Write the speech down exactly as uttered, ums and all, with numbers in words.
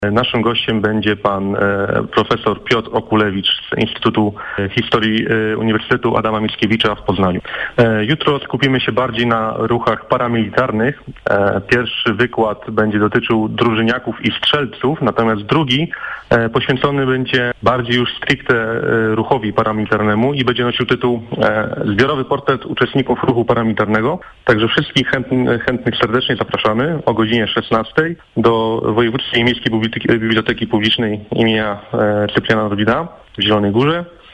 Naszym gościem będzie pan profesor Piotr Okulewicz z Instytutu Historii Uniwersytetu Adama Mickiewicza w Poznaniu. Jutro skupimy się bardziej na ruchach paramilitarnych. Pierwszy wykład będzie dotyczył drużyniaków i strzelców, natomiast drugi poświęcony będzie bardziej już stricte ruchowi paramilitarnemu i będzie nosił tytuł Zbiorowy portret uczestników ruchu paramilitarnego. Także wszystkich chętnych, chętnych serdecznie zapraszamy o godzinie szesnastej do Wojewódzkiej Miejskiej Biblioteki Publicznej imienia Cypriana Norwida w Zielonej Górze.